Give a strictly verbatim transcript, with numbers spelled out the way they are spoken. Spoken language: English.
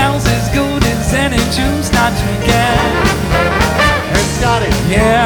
smells as good as any juice not drinking. It's got it. Yeah.